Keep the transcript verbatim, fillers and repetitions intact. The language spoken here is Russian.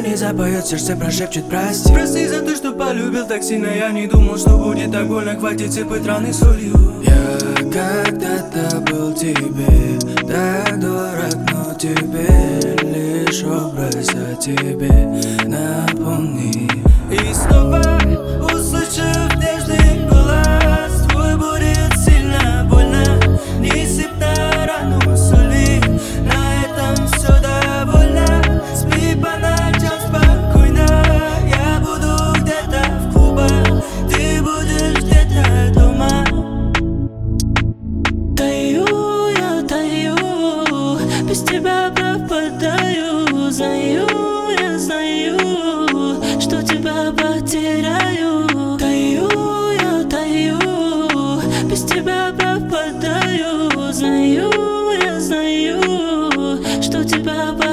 не запоет, сердце прошепчет прости. Прости за то, что полюбил так сильно. Я не думал, что будет так больно. Хватит сыпать раны солью. Я когда-то был тебе так дорог, но теперь лишь образ о тебе напомни. И снова услышав нежный голос твой, будет сильно больно. Не сыпь на рану соли, на этом все довольно. Спи по ночам спокойно. Я буду где-то в клубах, ты будешь где-то дома. Таю, я таю, без тебя пропадаю. Знаю, я знаю, что тебя потеряю. Таю, я таю, без тебя пропадаю. Знаю, я знаю, что тебя потеряю.